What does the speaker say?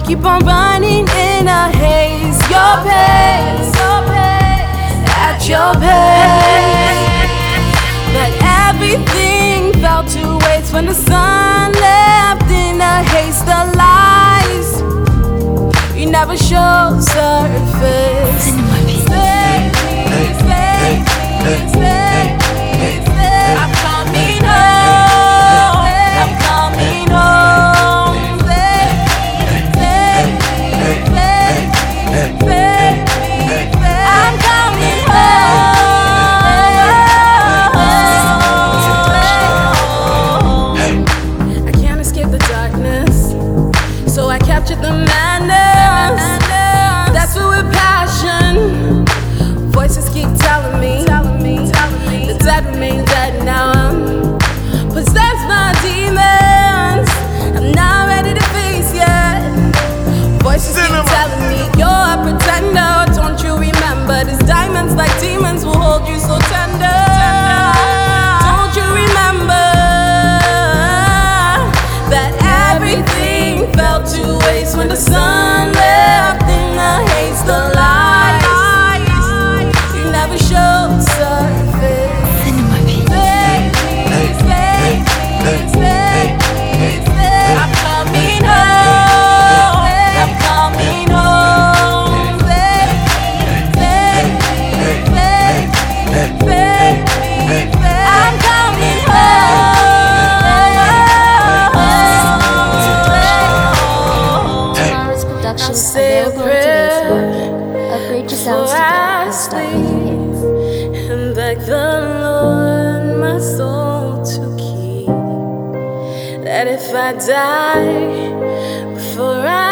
keep on running in a haze. Your pace, at your pace. But everything fell to waste when the sun left in a haste. The lies you never show surface. Stay, stay, stay, stay. I'm coming home. I'm coming home. Stay, stay, stay, stay. I'm coming home. I can't escape the darkness, so I captured the madness. That's what with passion. Voices keep telling me the dead remain dead. Now I'm possessed by demons. I'm not ready to face yet. Voices keep telling me you're a pretender. Don't you remember these diamonds like demons will hold you so tender? Don't you remember that everything fell to waste when the sun left in the haze? The lies you never showed surface. I'm coming home. I'm coming home. I'm coming home. Tomorrow's Productions available on today's board. Upgrade your sounds today. And beg the Lord my soul to keep, that if I die before I